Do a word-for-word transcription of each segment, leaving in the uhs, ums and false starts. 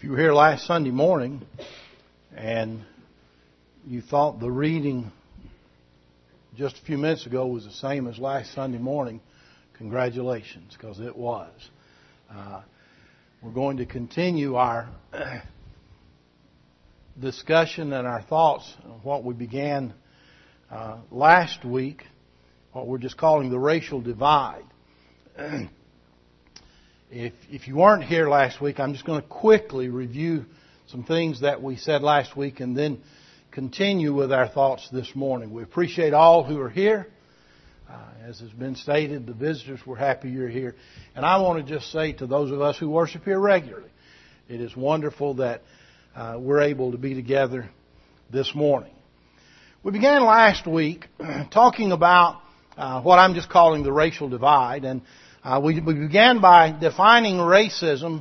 you were here last Sunday morning and you thought the reading just a few minutes ago was the same as last Sunday morning, congratulations, because it was. Uh, we're going to continue our discussion and our thoughts on what we began uh, last week, what we're just calling the racial divide. If, if you weren't here last week, I'm just going to quickly review some things that we said last week and then continue with our thoughts this morning. We appreciate all who are here. Uh, as has been stated, the visitors, we're happy you're here. And I want to just say to those of us who worship here regularly, it is wonderful that uh, we're able to be together this morning. We began last week talking about uh, what I'm just calling the racial divide, and Uh, we, we began by defining racism.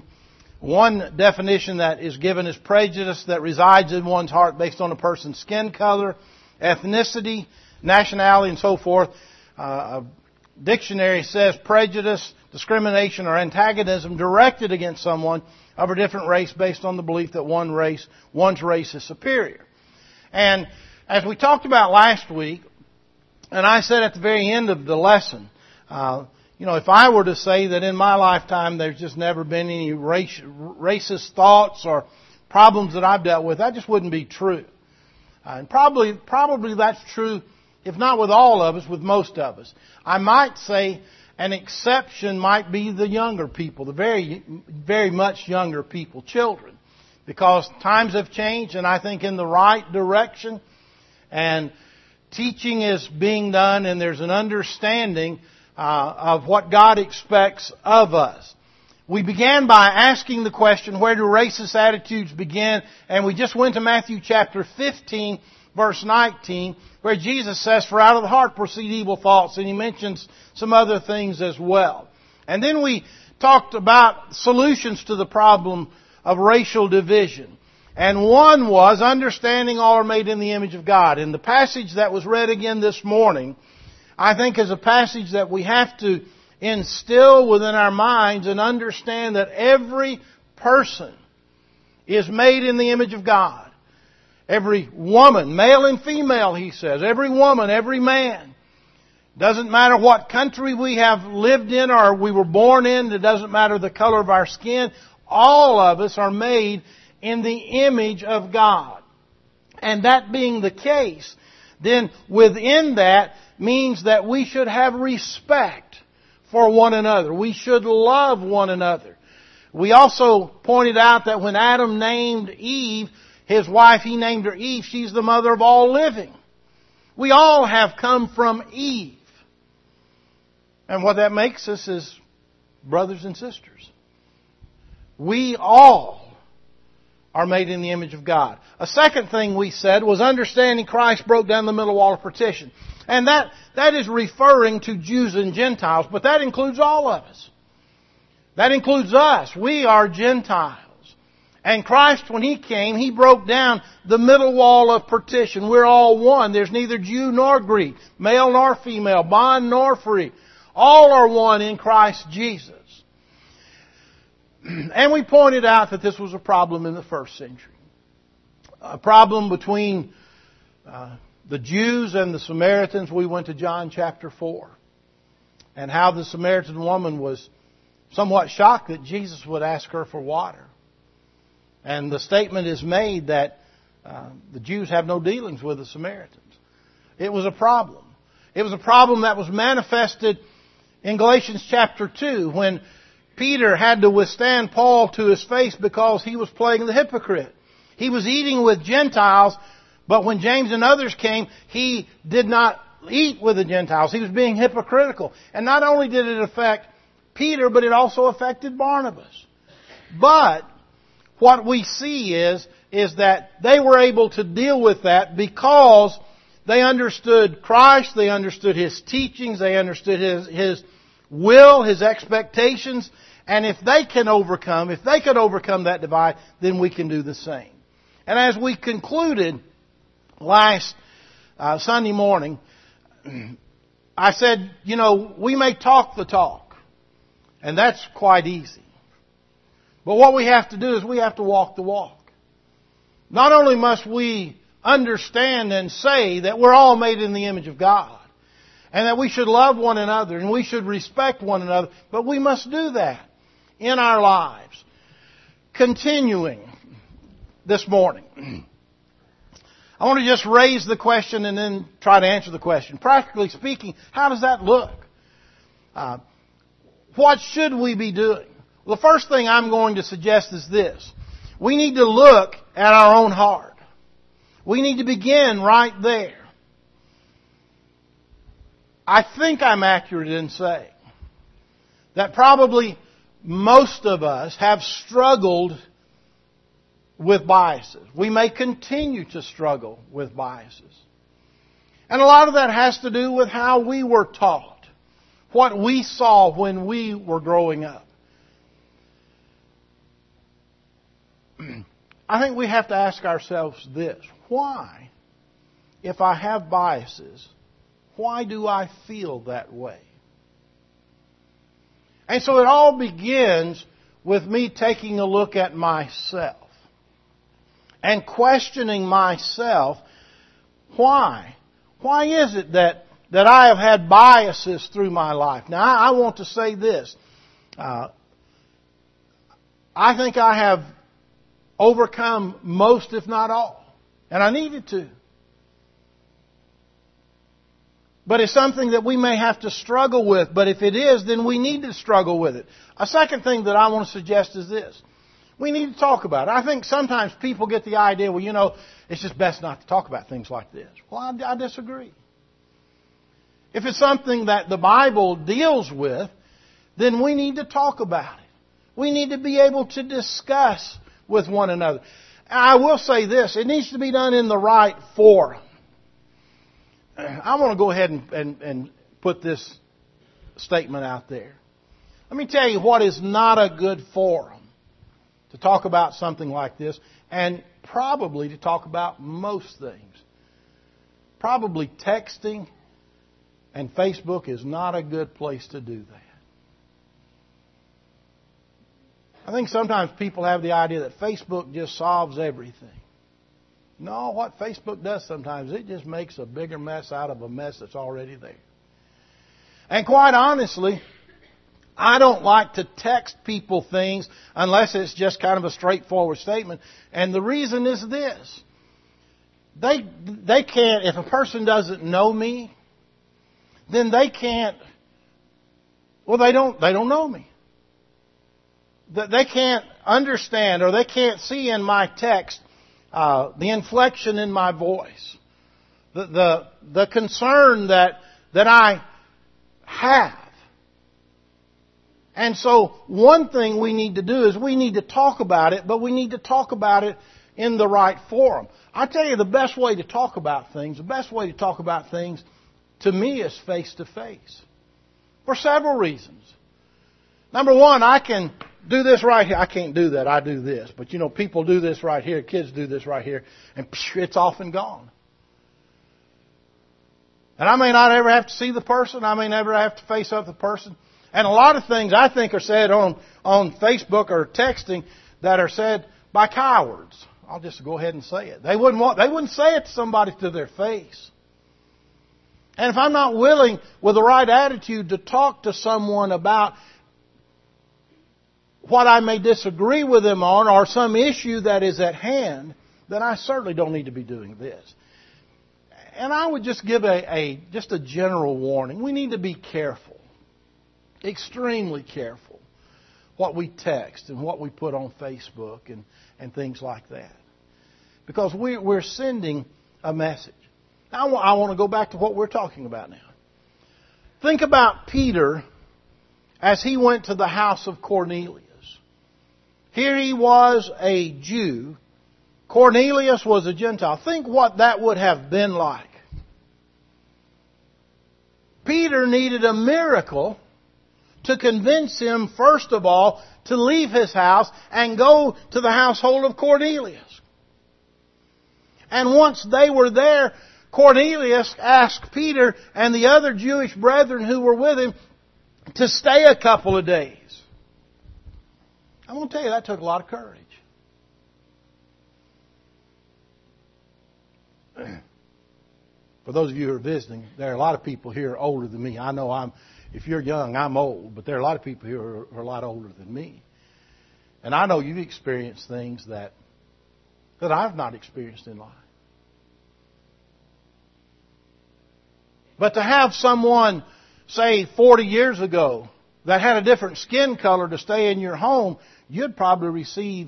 One definition that is given is prejudice that resides in one's heart based on a person's skin color, ethnicity, nationality, and so forth. Uh, a dictionary says prejudice, discrimination, or antagonism directed against someone of a different race based on the belief that one race, one's race is superior. And as we talked about last week, and I said at the very end of the lesson, uh, You know, if I were to say that in my lifetime there's just never been any race, racist thoughts or problems that I've dealt with, that just wouldn't be true. Uh, and probably, probably that's true, if not with all of us, with most of us. I might say an exception might be the younger people, the very, very much younger people, children. Because times have changed, and I think in the right direction. And teaching is being done, and there's an understanding Uh, of what God expects of us. We began by asking the question, where do racist attitudes begin? And we just went to Matthew chapter fifteen, verse nineteen, where Jesus says, for out of the heart proceed evil thoughts. And He mentions some other things as well. And then we talked about solutions to the problem of racial division. And one was understanding all are made in the image of God. And the passage that was read again this morning, I think, is a passage that we have to instill within our minds and understand that every person is made in the image of God. Every woman, male and female, he says. Every woman, every man. Doesn't matter what country we have lived in or we were born in. It doesn't matter the color of our skin. All of us are made in the image of God. And that being the case, then within that means that we should have respect for one another. We should love one another. We also pointed out that when Adam named Eve, his wife, he named her Eve. She's the mother of all living. We all have come from Eve. And what that makes us is brothers and sisters. We all are made in the image of God. A second thing we said was understanding Christ broke down the middle wall of partition. And that, that is referring to Jews and Gentiles, but that includes all of us. That includes us. We are Gentiles. And Christ, when He came, He broke down the middle wall of partition. We're all one. There's neither Jew nor Greek, male nor female, bond nor free. All are one in Christ Jesus. And we pointed out that this was a problem in the first century. A problem between uh, the Jews and the Samaritans. We went to John chapter four. And how the Samaritan woman was somewhat shocked that Jesus would ask her for water. And the statement is made that uh, the Jews have no dealings with the Samaritans. It was a problem. It was a problem that was manifested in Galatians chapter two when Peter had to withstand Paul to his face because he was playing the hypocrite. He was eating with Gentiles, but when James and others came, he did not eat with the Gentiles. He was being hypocritical. And not only did it affect Peter, but it also affected Barnabas. But what we see is, is that they were able to deal with that because they understood Christ, they understood His teachings, they understood His, His will, His expectations. And if they can overcome, if they could overcome that divide, then we can do the same. And as we concluded last uh, Sunday morning, I said, you know, we may talk the talk. And that's quite easy. But what we have to do is we have to walk the walk. Not only must we understand and say that we're all made in the image of God, and that we should love one another and we should respect one another, but we must do that in our lives. Continuing this morning, I want to just raise the question and then try to answer the question. Practically speaking, how does that look? Uh, what should we be doing? Well, the first thing I'm going to suggest is this. We need to look at our own heart. We need to begin right there. I think I'm accurate in saying that probably most of us have struggled with biases. We may continue to struggle with biases. And a lot of that has to do with how we were taught, what we saw when we were growing up. I think we have to ask ourselves this. Why, if I have biases, why do I feel that way? And so it all begins with me taking a look at myself and questioning myself. Why? Why is it that, that I have had biases through my life? Now, I, I want to say this. Uh, I think I have overcome most, if not all. And I needed to. But it's something that we may have to struggle with. But if it is, then we need to struggle with it. A second thing that I want to suggest is this. We need to talk about it. I think sometimes people get the idea, well, you know, it's just best not to talk about things like this. Well, I, I disagree. If it's something that the Bible deals with, then we need to talk about it. We need to be able to discuss with one another. I will say this, it needs to be done in the right forum. I want to go ahead and, and, and put this statement out there. Let me tell you what is not a good forum to talk about something like this, and probably to talk about most things. Probably texting and Facebook is not a good place to do that. I think sometimes people have the idea that Facebook just solves everything. No, what Facebook does sometimes, it just makes a bigger mess out of a mess that's already there. And quite honestly, I don't like to text people things unless it's just kind of a straightforward statement. And the reason is this. They, they can't, if a person doesn't know me, then they can't, well, they don't, they don't know me. They can't understand or they can't see in my text uh, the inflection in my voice, the, the the concern that that I have. And so one thing we need to do is we need to talk about it, but we need to talk about it in the right forum. I tell you, the best way to talk about things, the best way to talk about things to me is face to face, for several reasons. Number one, I can do this right here. I can't do that. I do this. But, you know, people do this right here. Kids do this right here. And psh, it's off and gone. And I may not ever have to see the person. I may never have to face up the person. And a lot of things I think are said on, on Facebook or texting that are said by cowards. I'll just go ahead and say it. They wouldn't want, they wouldn't say it to somebody to their face. And if I'm not willing with the right attitude to talk to someone about what I may disagree with them on or some issue that is at hand, then I certainly don't need to be doing this. And I would just give a, a just a general warning. We need to be careful, extremely careful, what we text and what we put on Facebook and, and things like that. Because we, we're sending a message. Now, I want to go back to what we're talking about now. Think about Peter as he went to the house of Cornelius. Here he was a Jew. Cornelius was a Gentile. Think what that would have been like. Peter needed a miracle to convince him, first of all, to leave his house and go to the household of Cornelius. And once they were there, Cornelius asked Peter and the other Jewish brethren who were with him to stay a couple of days. I'm going to tell you, that took a lot of courage. For those of you who are visiting, there are a lot of people here older than me. I know I'm, if you're young, I'm old, but there are a lot of people here who are, who are a lot older than me. And I know you've experienced things that, that I've not experienced in life. But to have someone, say, forty years ago, that had a different skin color to stay in your home, you'd probably receive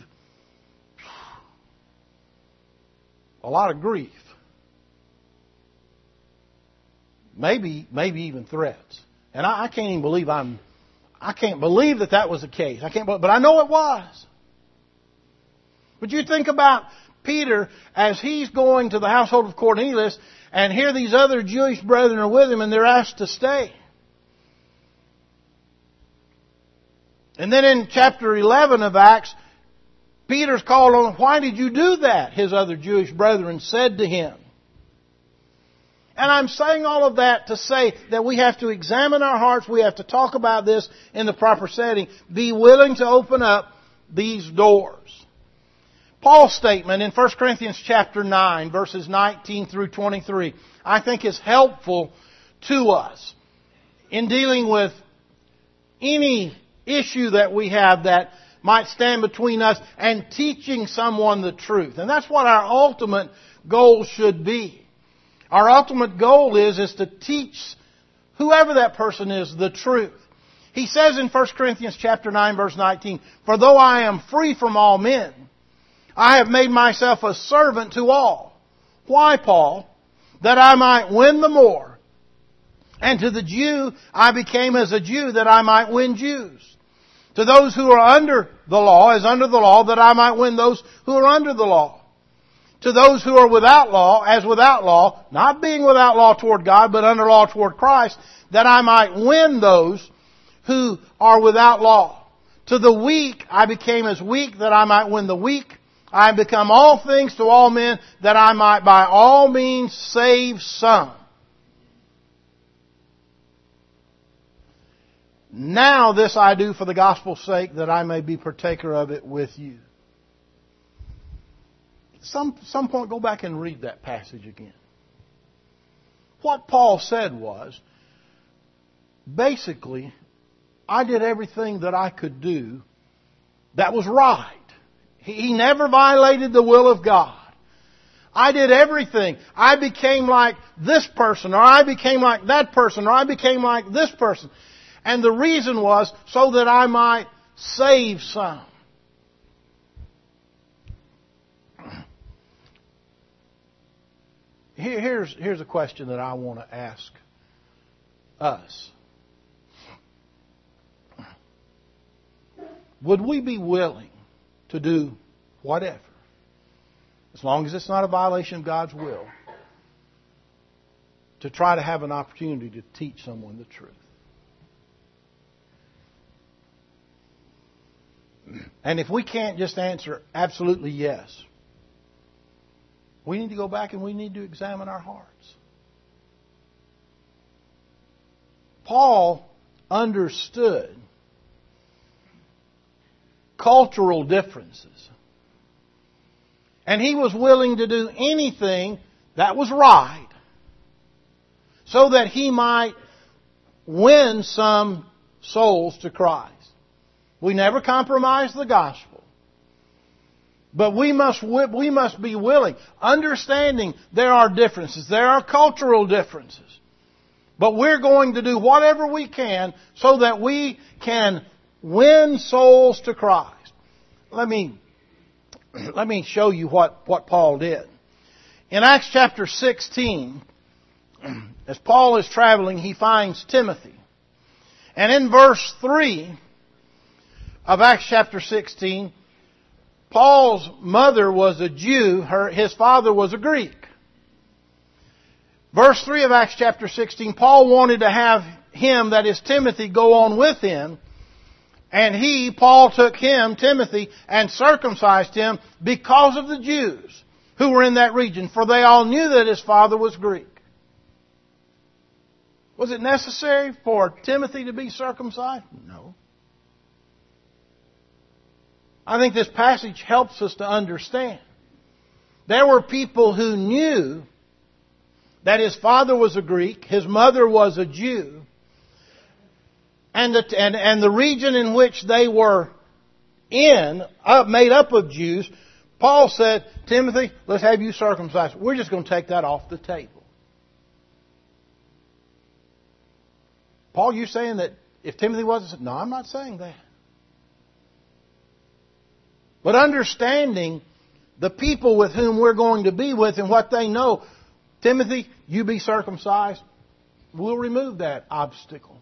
a lot of grief. Maybe, maybe even threats. And I, I can't even believe I'm, I can't believe that that was the case. I can't, but I know it was. But you think about Peter as he's going to the household of Cornelius, and here these other Jewish brethren are with him, and they're asked to stay. And then in chapter eleven of Acts, Peter's called on, why did you do that? His other Jewish brethren said to him. And I'm saying all of that to say that we have to examine our hearts. We have to talk about this in the proper setting. Be willing to open up these doors. Paul's statement in First Corinthians chapter nine, verses nineteen through twenty-three, I think is helpful to us in dealing with any issue that we have that might stand between us and teaching someone the truth. And that's what our ultimate goal should be. Our ultimate goal is, is to teach whoever that person is the truth. He says in First Corinthians chapter nine, verse nineteen, for though I am free from all men, I have made myself a servant to all. Why, Paul? That I might win the more. And to the Jew, I became as a Jew that I might win Jews. To those who are under the law, as under the law, that I might win those who are under the law. To those who are without law, as without law, not being without law toward God, but under law toward Christ, that I might win those who are without law. To the weak, I became as weak, that I might win the weak. I have become all things to all men, that I might by all means save some. Now this I do for the gospel's sake, that I may be partaker of it with you. Some some point, go back and read that passage again. What Paul said was, basically, I did everything that I could do that was right. He, he never violated the will of God. I did everything. I became like this person, or I became like that person, or I became like this person. And the reason was so that I might save some. Here, here's, here's a question that I want to ask us. Would we be willing to do whatever, as long as it's not a violation of God's will, to try to have an opportunity to teach someone the truth? And if we can't just answer absolutely yes, we need to go back and we need to examine our hearts. Paul understood cultural differences. And he was willing to do anything that was right so that he might win some souls to Christ. We never compromise the gospel. But we must, we must be willing, understanding there are differences, there are cultural differences. But we're going to do whatever we can so that we can win souls to Christ. Let me, let me show you what, what Paul did. In Acts chapter sixteen, as Paul is traveling, he finds Timothy. And in verse three of Acts chapter sixteen, Paul's mother was a Jew, her, his father was a Greek. Verse three of Acts chapter sixteen, Paul wanted to have him, that is Timothy, go on with him. And he, Paul, took him, Timothy, and circumcised him because of the Jews who were in that region, for they all knew that his father was Greek. Was it necessary for Timothy to be circumcised? No. I think this passage helps us to understand. There were people who knew that his father was a Greek, his mother was a Jew, and the, and, and the region in which they were in, uh, made up of Jews, Paul said, Timothy, let's have you circumcised. We're just going to take that off the table. Paul, you saying that if Timothy wasn't... No, I'm not saying that. But understanding the people with whom we're going to be with and what they know, Timothy, you be circumcised, we'll remove that obstacle.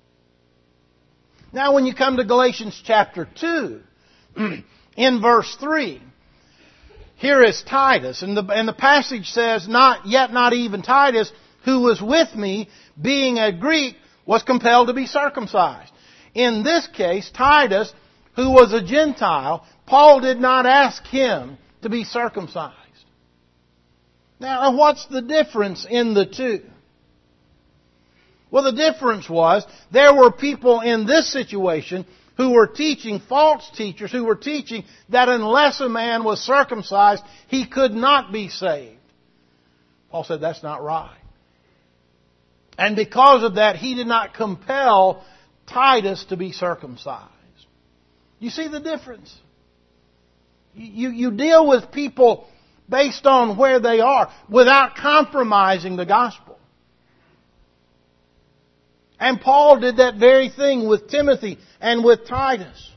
Now when you come to Galatians chapter two, in verse three, here is Titus, and the, and the passage says, not yet not even Titus, who was with me, being a Greek, was compelled to be circumcised. In this case, Titus, who was a Gentile, Paul did not ask him to be circumcised. Now, what's the difference in the two? Well, the difference was there were people in this situation who were teaching, false teachers, who were teaching that unless a man was circumcised, he could not be saved. Paul said that's not right. And because of that, he did not compel Titus to be circumcised. You see the difference? You, you deal with people based on where they are without compromising the gospel. And Paul did that very thing with Timothy and with Titus.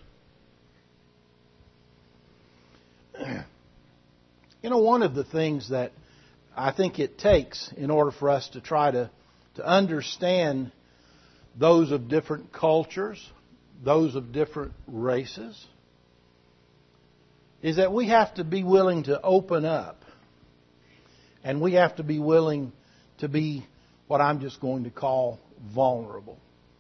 You know, one of the things that I think it takes in order for us to try to, to understand those of different cultures, those of different races, is that we have to be willing to open up. And we have to be willing to be what I'm just going to call vulnerable.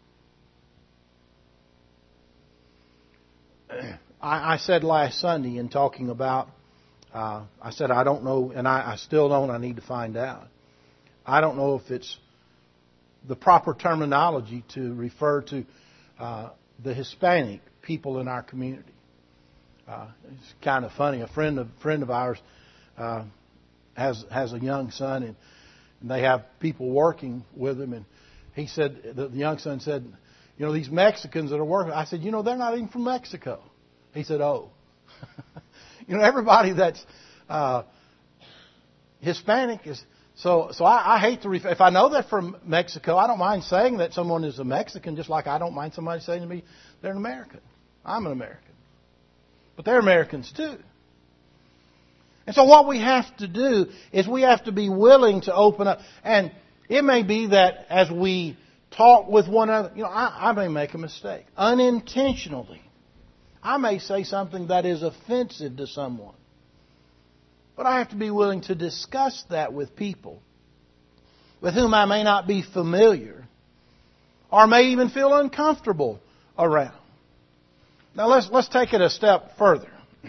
I, I said last Sunday in talking about, uh, I said I don't know, and I, I still don't, I need to find out. I don't know if it's the proper terminology to refer to uh, the Hispanic people in our community. Uh, it's kind of funny. A friend of friend of ours uh, has has a young son, and, and they have people working with him. And he said, the, the young son said, "You know, these Mexicans that are working." I said, "You know, they're not even from Mexico." He said, "Oh, you know, everybody that's uh, Hispanic is." So, so I, I hate to refer. If I know they're from Mexico, I don't mind saying that someone is a Mexican, just like I don't mind somebody saying to me they're an American. I'm an American. But they're Americans too. And so what we have to do is we have to be willing to open up. And it may be that as we talk with one another, you know, I, I may make a mistake. Unintentionally. I may say something that is offensive to someone. But I have to be willing to discuss that with people with whom I may not be familiar or may even feel uncomfortable around. Now let's let's take it a step further.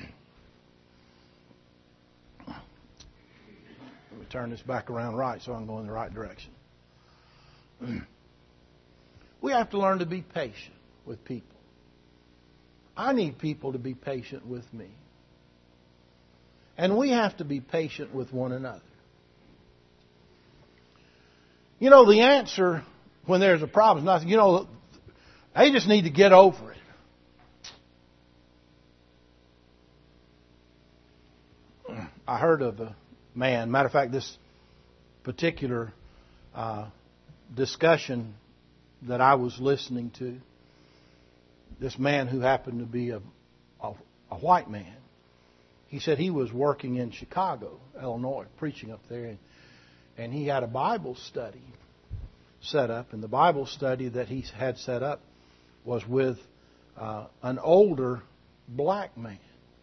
Let me turn this back around right so I'm going in the right direction. We have to learn to be patient with people. I need people to be patient with me. And we have to be patient with one another. You know, the answer when there's a problem is not, you know, they just need to get over it. I heard of a man, matter of fact, this particular uh, discussion that I was listening to, this man who happened to be a, a, a white man, he said he was working in Chicago, Illinois, preaching up there, and, and he had a Bible study set up, and the Bible study that he had set up was with uh, an older black man.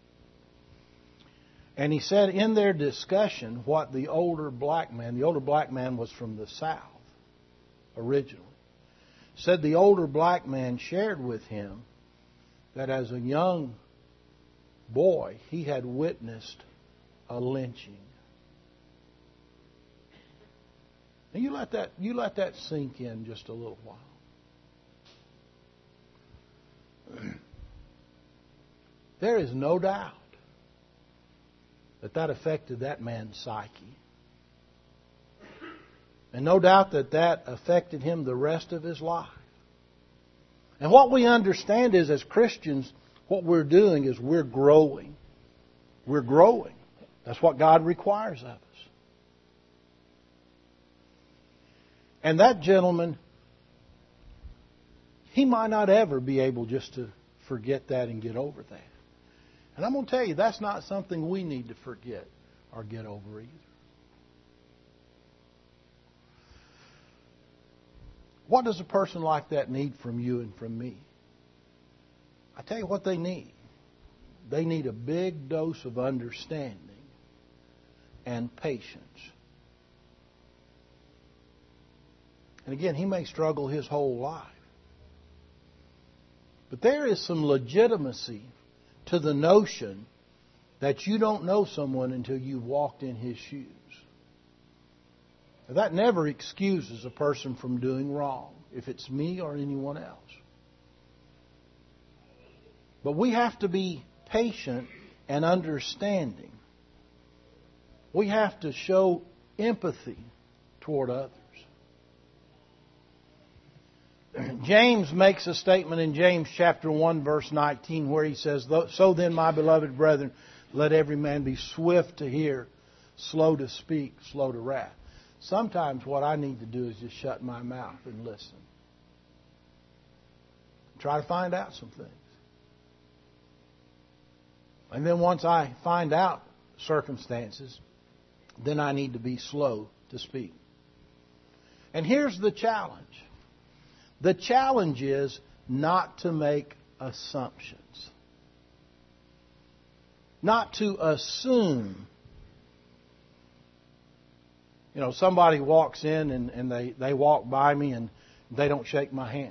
And he said in their discussion what the older black man, the older black man was from the South originally, said the older black man shared with him that as a young boy he had witnessed a lynching. And you let that you let that sink in just a little while. There is no doubt that that affected that man's psyche. And no doubt that that affected him the rest of his life. And what we understand is, as Christians, what we're doing is we're growing. We're growing. That's what God requires of us. And that gentleman, he might not ever be able just to forget that and get over that. And I'm going to tell you, that's not something we need to forget or get over either. What does a person like that need from you and from me? I tell you what they need. They need a big dose of understanding and patience. And again, he may struggle his whole life. But there is some legitimacy to the notion that you don't know someone until you've walked in his shoes. Now, that never excuses a person from doing wrong, if it's me or anyone else. But we have to be patient and understanding. We have to show empathy toward others. James makes a statement in James chapter one, verse nineteen, where he says, "So then, my beloved brethren, let every man be swift to hear, slow to speak, slow to wrath." Sometimes what I need to do is just shut my mouth and listen. Try to find out some things. And then once I find out circumstances, then I need to be slow to speak. And here's the challenge. The challenge is not to make assumptions. Not to assume. You know, somebody walks in and, and they, they walk by me and they don't shake my hand.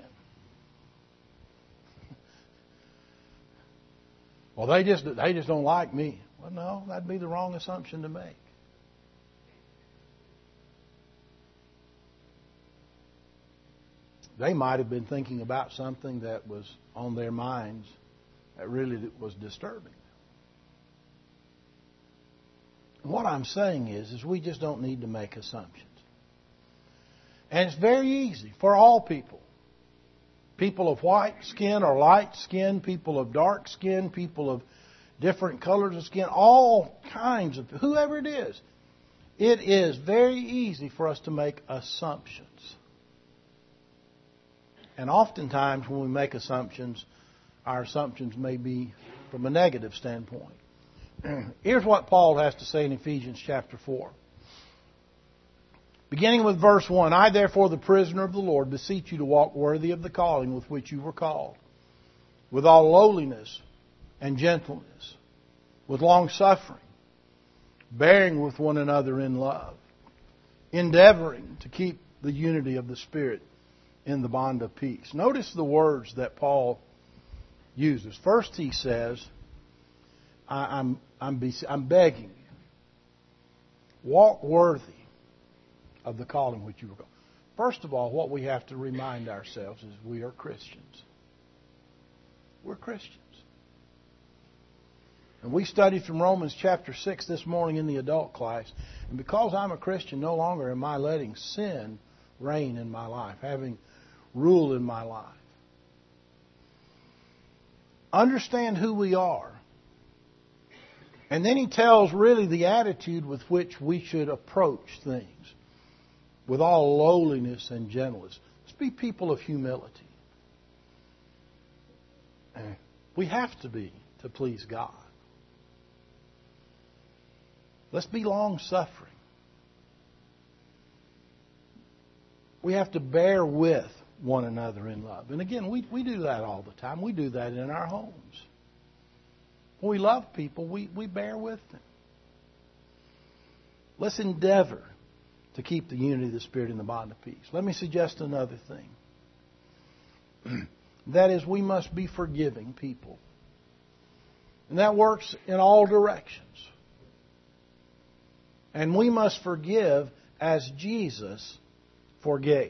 Well, they just they just don't like me. Well, no, that'd be the wrong assumption to make. They might have been thinking about something that was on their minds that really was disturbing them. And what I'm saying is, is we just don't need to make assumptions. And it's very easy for all people. People of white skin or light skin, people of dark skin, people of different colors of skin, all kinds of, whoever it is. It is very easy for us to make assumptions. And oftentimes when we make assumptions, our assumptions may be from a negative standpoint. Here's what Paul has to say in Ephesians chapter four. Beginning with verse one, "I therefore, the prisoner of the Lord, beseech you to walk worthy of the calling with which you were called, with all lowliness and gentleness, with long suffering, bearing with one another in love, endeavoring to keep the unity of the Spirit in the bond of peace." Notice the words that Paul uses. First he says, I, I'm, I'm, I'm begging you, walk worthy of the calling which you were called. First of all, what we have to remind ourselves is we are Christians. We're Christians. And we studied from Romans chapter six this morning in the adult class. And because I'm a Christian, no longer am I letting sin reign in my life, having rule in my life. Understand who we are. And then he tells really the attitude with which we should approach things. With all lowliness and gentleness. Let's be people of humility. We have to be to please God. Let's be long-suffering. We have to bear with one another in love. And again, we, we do that all the time. We do that in our homes. When we love people, we, we bear with them. Let's endeavor to keep the unity of the Spirit in the bond of peace. Let me suggest another thing. That is, we must be forgiving people. And that works in all directions. And we must forgive as Jesus forgave.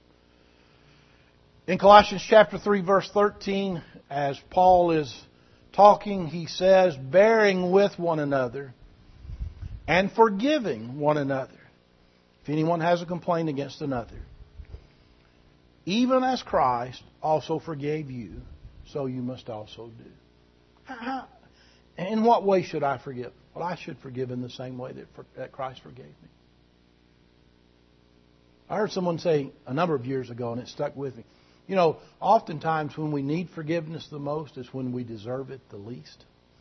In Colossians chapter three, verse thirteen, as Paul is talking, he says, bearing with one another and forgiving one another. If anyone has a complaint against another, even as Christ also forgave you, so you must also do. How, in what way should I forgive? Well, I should forgive in the same way that, that Christ forgave me. I heard someone say a number of years ago, and it stuck with me. You know, oftentimes when we need forgiveness the most is when we deserve it the least.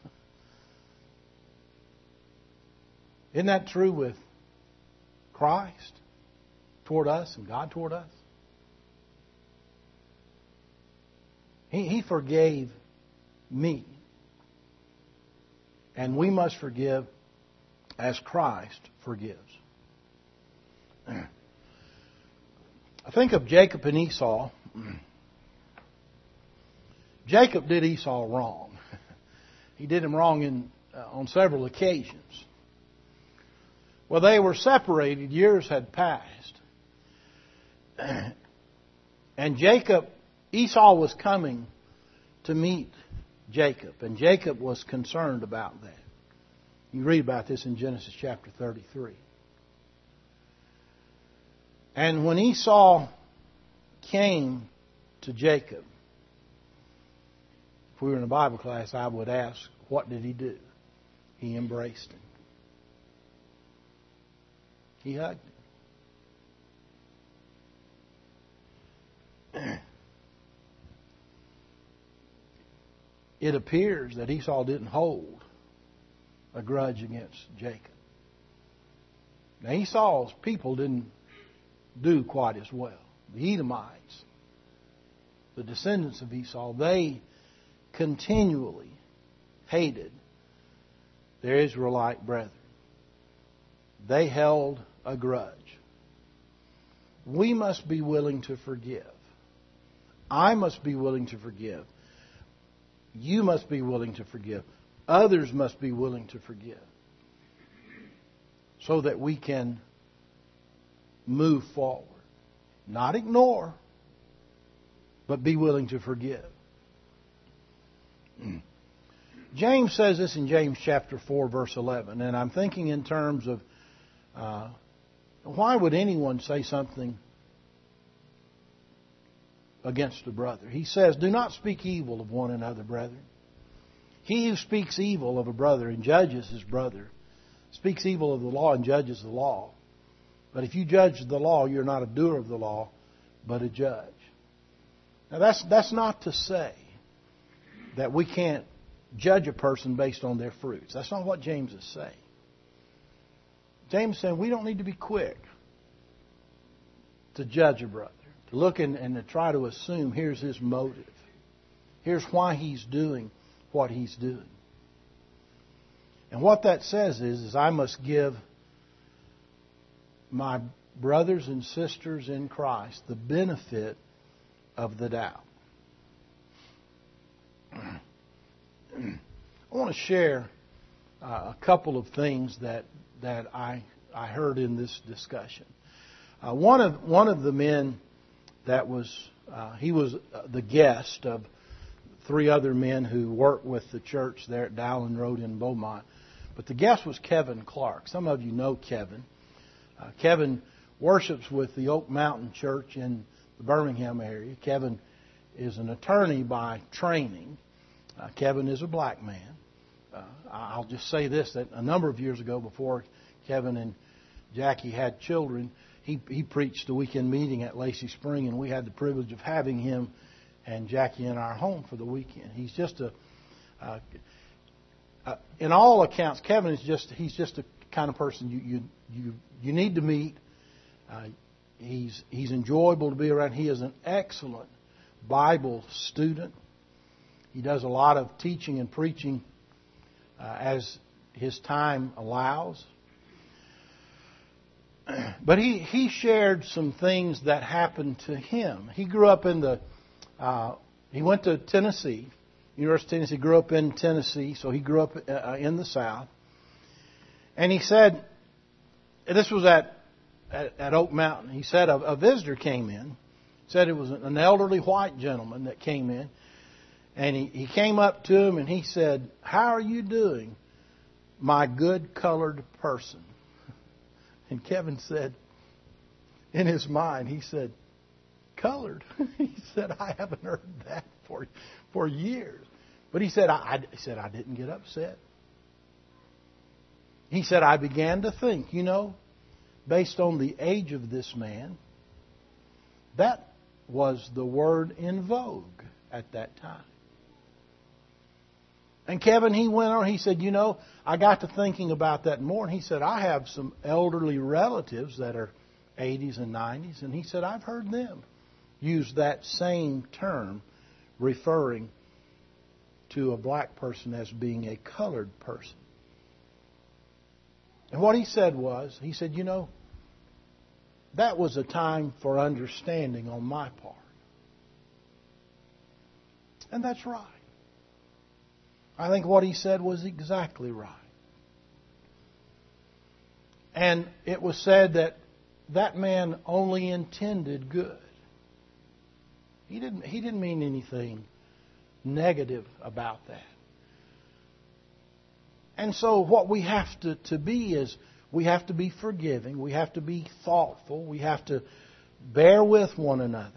Isn't that true with Christ toward us and God toward us? He, he forgave me. And we must forgive as Christ forgives. I think of Jacob and Esau. Jacob did Esau wrong. He did him wrong in, uh, on several occasions. Well, they were separated. Years had passed. And Jacob, Esau was coming to meet Jacob. And Jacob was concerned about that. You read about this in Genesis chapter thirty-three. And when Esau came to Jacob, if we were in a Bible class, I would ask, what did he do? He embraced him. He hugged him. It appears that Esau didn't hold a grudge against Jacob. Now, Esau's people didn't do quite as well. The Edomites, the descendants of Esau, they continually hated their Israelite brethren. They held a grudge. We must be willing to forgive. I must be willing to forgive. You must be willing to forgive. Others must be willing to forgive. So that we can move forward. Not ignore, but be willing to forgive. James says this in James chapter four, verse eleven, and I'm thinking in terms of uh, why would anyone say something against a brother? He says, do not speak evil of one another, brethren. He who speaks evil of a brother and judges his brother speaks evil of the law and judges the law. But if you judge the law, you're not a doer of the law, but a judge. Now that's that's not to say that we can't judge a person based on their fruits. That's not what James is saying. James is saying we don't need to be quick to judge a brother, to look and, and to try to assume here's his motive. Here's why he's doing what he's doing. And what that says is, is I must give my brothers and sisters in Christ the benefit of the doubt. I want to share uh, a couple of things that that I I heard in this discussion. Uh, one of one of the men that was uh, he was the guest of three other men who worked with the church there at Dowling Road in Beaumont. But the guest was Kevin Clark. Some of you know Kevin. Uh, Kevin worships with the Oak Mountain Church in the Birmingham area. Kevin is an attorney by training. Uh, Kevin is a black man. Uh, I'll just say this, that a number of years ago, before Kevin and Jackie had children, he, he preached a weekend meeting at Lacey Spring, and we had the privilege of having him and Jackie in our home for the weekend. He's just a, uh, uh, in all accounts, Kevin is just, he's just a kind of person you you you, you need to meet. Uh, he's he's enjoyable to be around. He is an excellent Bible student. He does a lot of teaching and preaching uh, as his time allows. But he, he shared some things that happened to him. He grew up in the, uh, he went to Tennessee, University of Tennessee, grew up in Tennessee, so he grew up uh, in the South. And he said, this was at, at, at Oak Mountain, he said a, a visitor came in, said it was an elderly white gentleman that came in, And he, he came up to him and he said, "How are you doing, my good colored person?" And Kevin said, in his mind, he said, "Colored?" He said, "I haven't heard that for for years." But he said, I, I, he said, I didn't get upset. He said, I began to think, you know, based on the age of this man, that was the word in vogue at that time. And Kevin, he went on, he said, you know, I got to thinking about that more. And he said, I have some elderly relatives that are eighties and nineties. And he said, I've heard them use that same term referring to a black person as being a colored person. And what he said was, he said, you know, that was a time for understanding on my part. And that's right. I think what he said was exactly right. And it was said that that man only intended good. He didn't, he didn't mean anything negative about that. And so what we have to, to be is we have to be forgiving. We have to be thoughtful. We have to bear with one another.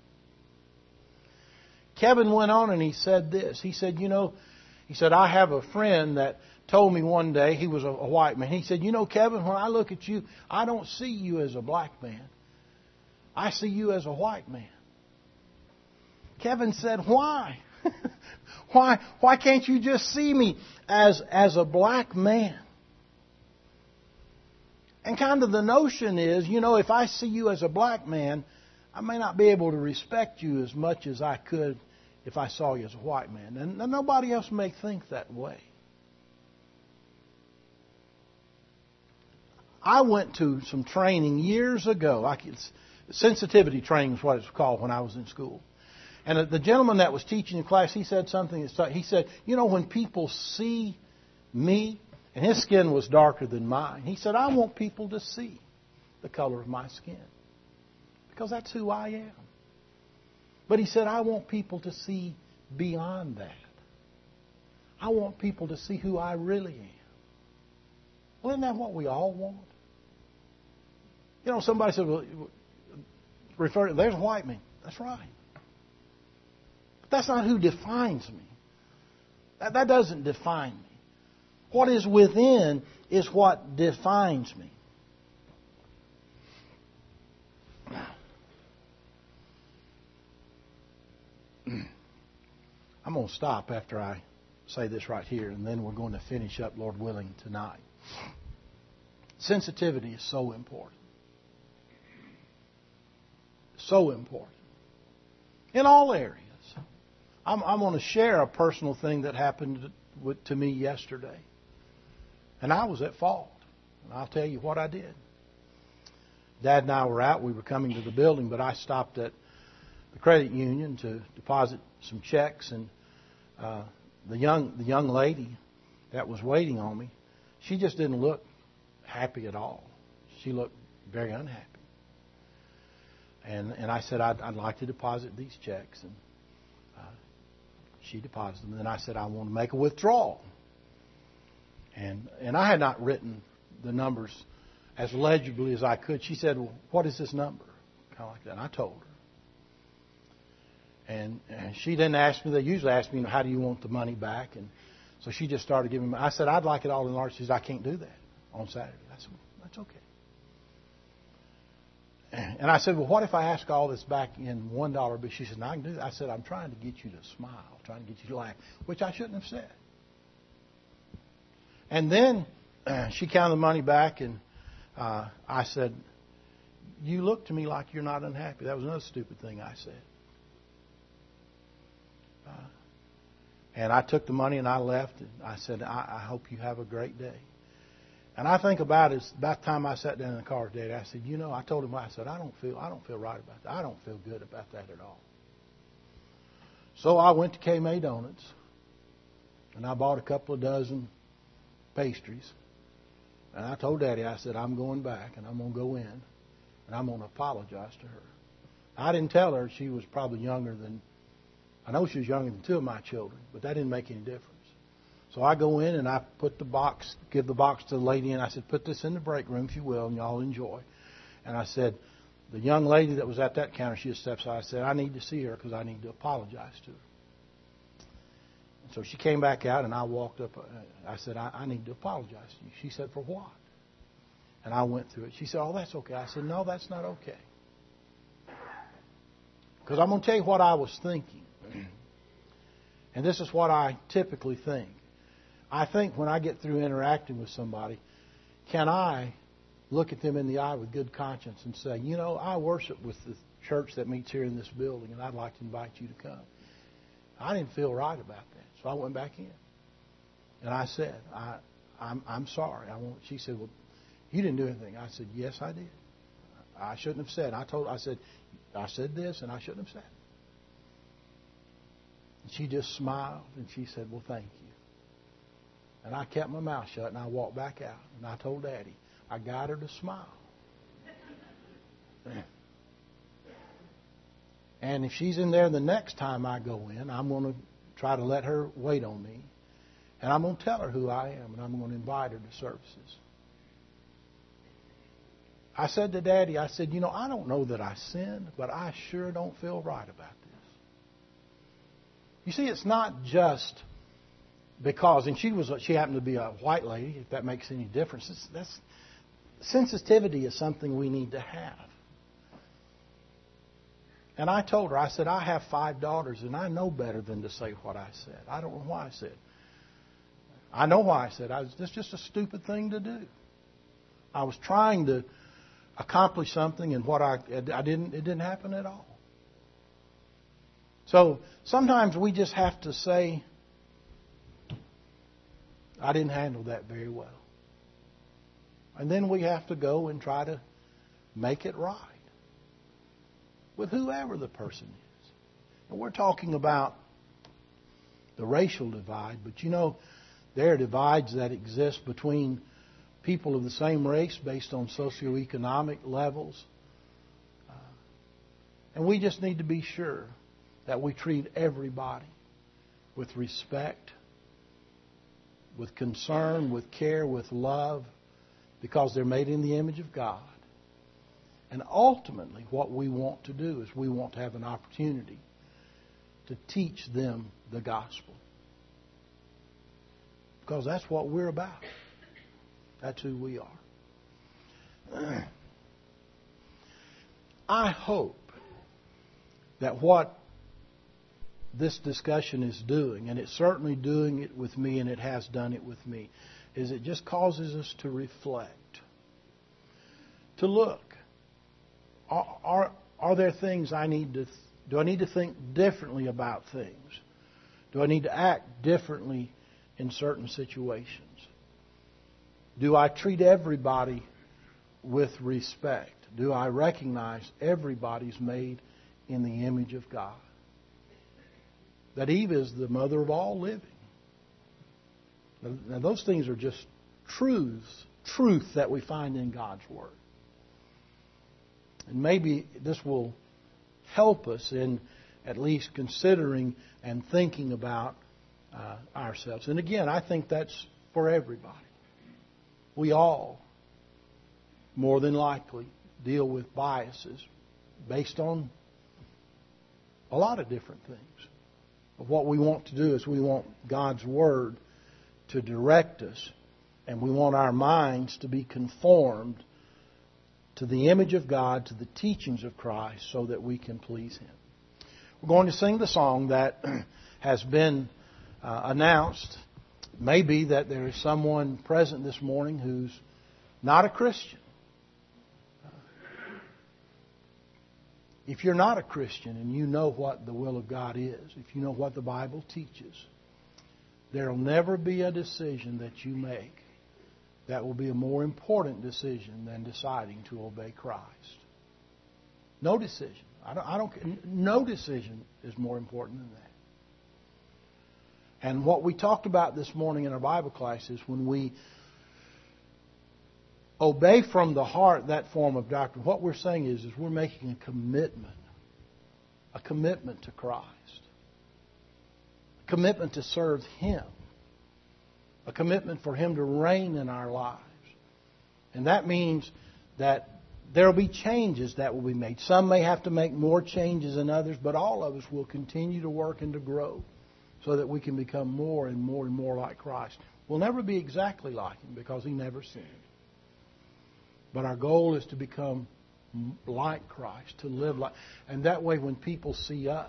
Kevin went on and he said this. He said, you know, he said, I have a friend that told me one day, he was a, a white man. He said, you know, Kevin, when I look at you, I don't see you as a black man. I see you as a white man. Kevin said, why? why why can't you just see me as, as a black man? And kind of the notion is, you know, if I see you as a black man, I may not be able to respect you as much as I could if I saw you as a white man. And, and nobody else may think that way. I went to some training years ago. Like it's, sensitivity training is what it's called when I was in school. And the gentleman that was teaching the class, he said something. He said, you know, when people see me, and his skin was darker than mine, he said, I want people to see the color of my skin. Because that's who I am. But he said, I want people to see beyond that. I want people to see who I really am. Well, isn't that what we all want? You know, somebody said, well, refer, there's a white man. That's right. But that's not who defines me. That, that doesn't define me. What is within is what defines me. I'm going to stop after I say this right here, and then we're going to finish up, Lord willing, tonight. Sensitivity is so important. So important. In all areas. I'm, I'm going to share a personal thing that happened to, to me yesterday. And I was at fault. And I'll tell you what I did. Dad and I were out. We were coming to the building, but I stopped at the credit union to deposit some checks. And uh, the young the young lady that was waiting on me, she just didn't look happy at all. She looked very unhappy. And and I said, I'd, I'd like to deposit these checks. And uh, she deposited them. And then I said, I want to make a withdrawal. And and I had not written the numbers as legibly as I could. She said, well, what is this number? Kind of like that. And I told her. And, and she didn't ask me. They usually ask me, you know, how do you want the money back? And so she just started giving me. I said, I'd like it all in large. She said, I can't do that on Saturday. I said, well, that's okay. And I said, well, what if I ask all this back in one dollar? But she said, no, I can do that. I said, I'm trying to get you to smile, trying to get you to laugh, which I shouldn't have said. And then uh, she counted the money back, and uh, I said, you look to me like you're not unhappy. That was another stupid thing I said. Uh, and I took the money and I left, and I said, I, I hope you have a great day. And I think about it, about the time I sat down in the car today, I said, you know, I told him, I said, I don't feel, I don't feel right about that. I don't feel good about that at all. So I went to K M A Donuts, and I bought a couple of dozen pastries. And I told Daddy, I said, I'm going back, and I'm going to go in, and I'm going to apologize to her. I didn't tell her she was probably younger than I know she was younger than two of my children, but that didn't make any difference. So I go in and I put the box, give the box to the lady, and I said, put this in the break room, if you will, and y'all enjoy. And I said, the young lady that was at that counter, she just steps aside. I said, I need to see her because I need to apologize to her. And so she came back out, and I walked up. I said, I, I need to apologize to you. She said, for what? And I went through it. She said, oh, that's okay. I said, no, that's not okay. Because I'm going to tell you what I was thinking. And this is what I typically think. I think when I get through interacting with somebody, can I look at them in the eye with good conscience and say, you know, I worship with the church that meets here in this building, and I'd like to invite you to come. I didn't feel right about that, so I went back in. And I said, I, I'm, I'm sorry. I won't. She said, well, you didn't do anything. I said, yes, I did. I shouldn't have said. I told. I said, I said this, and I shouldn't have said it. And she just smiled, and she said, well, thank you. And I kept my mouth shut, and I walked back out. And I told Daddy, I got her to smile. And if she's in there the next time I go in, I'm going to try to let her wait on me. And I'm going to tell her who I am, and I'm going to invite her to services. I said to Daddy, I said, you know, I don't know that I sinned, but I sure don't feel right about this. You see, it's not just because, and she was, she happened to be a white lady, if that makes any difference. It's, that's, sensitivity is something we need to have. And I told her, I said, I have five daughters, and I know better than to say what I said. I don't know why I said it. I know why I said it. I was, it's just a stupid thing to do. I was trying to accomplish something, and what I, I didn't, it didn't happen at all. So sometimes we just have to say, I didn't handle that very well. And then we have to go and try to make it right with whoever the person is. And we're talking about the racial divide, but you know, there are divides that exist between people of the same race based on socioeconomic levels. Uh, and we just need to be sure that we treat everybody with respect, with concern, with care, with love, because they're made in the image of God. And ultimately, what we want to do is we want to have an opportunity to teach them the gospel. Because that's what we're about. That's who we are. I hope that what this discussion is doing, and it's certainly doing it with me, and it has done it with me, is it just causes us to reflect, to look. Are, are, are there things I need to, do I need to think differently about things? Do I need to act differently in certain situations? Do I treat everybody with respect? Do I recognize everybody's made in the image of God? That Eve is the mother of all living. Now those things are just truths, truth that we find in God's Word. And maybe this will help us in at least considering and thinking about uh, ourselves. And again, I think that's for everybody. We all, more than likely, deal with biases based on a lot of different things. But what we want to do is we want God's Word to direct us, and we want our minds to be conformed to the image of God, to the teachings of Christ, so that we can please Him. We're going to sing the song that has been uh, announced. It may be that there is someone present this morning who's not a Christian. If you're not a Christian and you know what the will of God is, if you know what the Bible teaches, there will never be a decision that you make that will be a more important decision than deciding to obey Christ. No decision. I don't, I don't, no decision is more important than that. And what we talked about this morning in our Bible class is when we obey from the heart that form of doctrine, what we're saying is, is we're making a commitment, a commitment to Christ. commitment to serve Him. A commitment for Him to reign in our lives. And that means that there will be changes that will be made. Some may have to make more changes than others, but all of us will continue to work and to grow so that we can become more and more and more like Christ. We'll never be exactly like Him because He never sinned. But our goal is to become like Christ, to live like... And that way when people see us...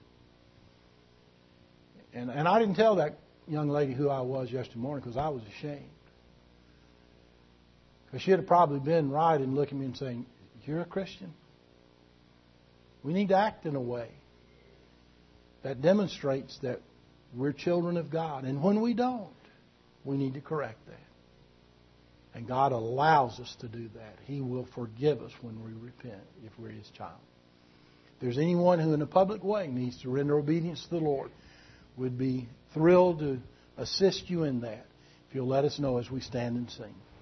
And, and I didn't tell that young lady who I was yesterday morning because I was ashamed. Because she'd have probably been right in looking at me and saying, "You're a Christian?" We need to act in a way that demonstrates that we're children of God. And when we don't, we need to correct that. And God allows us to do that. He will forgive us when we repent if we're His child. If there's anyone who in a public way needs to render obedience to the Lord, we'd be thrilled to assist you in that. If you'll let us know as we stand and sing.